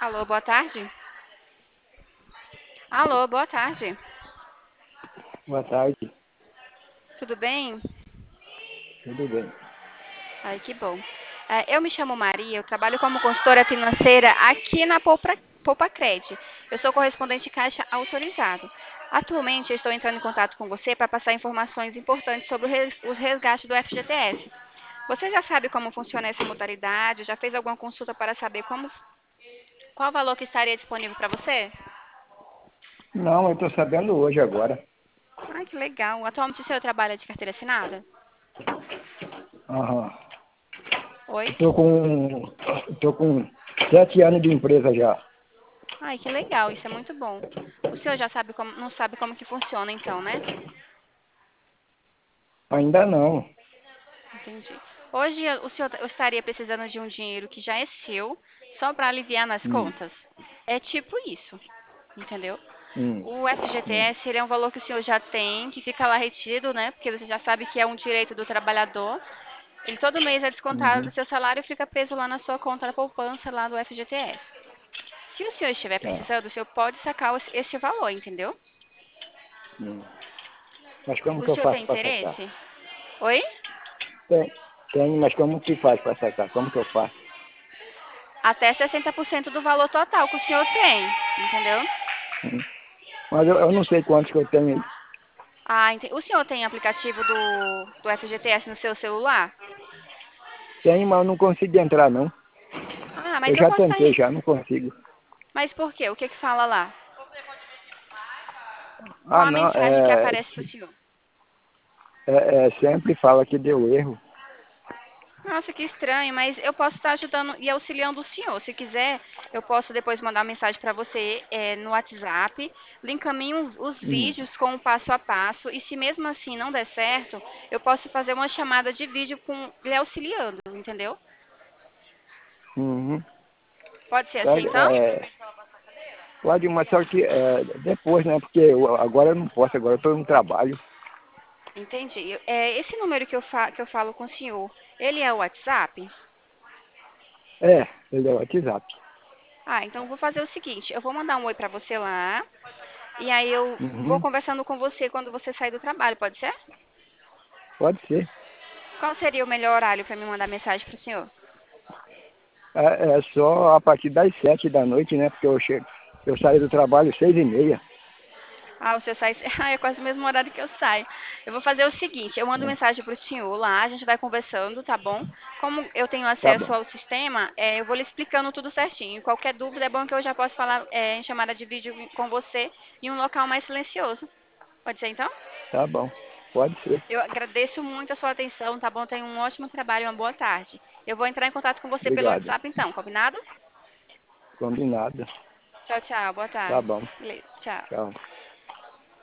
Alô, boa tarde. Alô, boa tarde. Boa tarde, Tudo bem? tudo bem? Ai, que bom. Eu me chamo Maria, eu trabalho como consultora financeira aqui na Poupacred. Eu sou correspondente caixa autorizado. Atualmente, eu estou entrando em contato com você para passar informações importantes sobre os resgates do FGTS. Você já sabe como funciona essa modalidade? Já fez alguma consulta para saber qual o valor que estaria disponível para você? Não, eu estou sabendo hoje agora. Ai, que legal. Atualmente, o senhor trabalha de carteira assinada? Aham. Oi? Eu tô com 7 anos de empresa já. Ai, que legal, isso é muito bom. O senhor já sabe como, não sabe como que funciona então, né? Ainda não. Entendi. Hoje o senhor estaria precisando de um dinheiro que já é seu, só para aliviar nas Hum, contas? É tipo isso, entendeu? hum, O hum, FGTS, ele é um valor que o senhor já tem, que fica lá retido, né? Porque você já sabe que é um direito do trabalhador. Ele todo mês é descontado do uhum, seu salário e fica preso lá na sua conta da poupança lá do FGTS. Se o senhor estiver tá. precisando, o senhor pode sacar esse valor, entendeu? Hum. Mas como O que eu senhor faço tem para sacar? interesse? Oi? Tem, mas como que faz para sacar? Como que eu faço? Até 60% do valor total que o senhor tem, entendeu? Hum. Mas eu não sei quantos que eu tenho aí. Ah, o senhor tem aplicativo do FGTS no seu celular? Tenho, mas eu não consigo entrar, não. Ah, Eu mas eu já posso estar. tentei, já não consigo. Mas por quê? O que que fala lá? Ah, Qual a não, mensagem que aparece para o senhor? sempre fala que deu erro. Nossa, que estranho, mas eu posso estar ajudando e auxiliando o senhor. Se quiser, eu posso depois mandar uma mensagem para você no WhatsApp, lhe encaminho os Hum, vídeos com o passo a passo, e se mesmo assim não der certo, eu posso fazer uma chamada de vídeo com lhe auxiliando, entendeu? uhum. Pode ser assim, Pode, então? pode, mas só que depois, né? Porque agora eu não posso, agora eu estou no trabalho. Entendi. Esse número que eu falo com o senhor, ele é o WhatsApp? Ele é o WhatsApp. Ah, então eu vou fazer o seguinte, eu vou mandar um oi pra você lá, e aí eu vou Uhum. conversando com você quando você sair do trabalho, pode ser? Pode ser. Qual seria o melhor horário para me mandar mensagem pro senhor? É só a partir das 7 da noite, né? Porque eu saio do trabalho 6h30. Ah, o senhor sai. Ah, é quase o mesmo horário que eu saio. Eu vou fazer o seguinte: eu mando Né? mensagem pro senhor lá, a gente vai conversando, tá bom? Como eu tenho Tá acesso bom, ao sistema, eu vou lhe explicando tudo certinho. Qualquer dúvida é bom que eu já posso falar em chamada de vídeo com você em um local mais silencioso. Pode ser então? tá bom. Pode ser. Eu agradeço muito a sua atenção, tá bom? Tenha um ótimo trabalho e uma boa tarde. Eu vou entrar em contato com você pelo Obrigado. WhatsApp então, combinado? Combinado. Tchau, tchau. Boa Tá tarde. bom. Beleza, tchau. Tchau.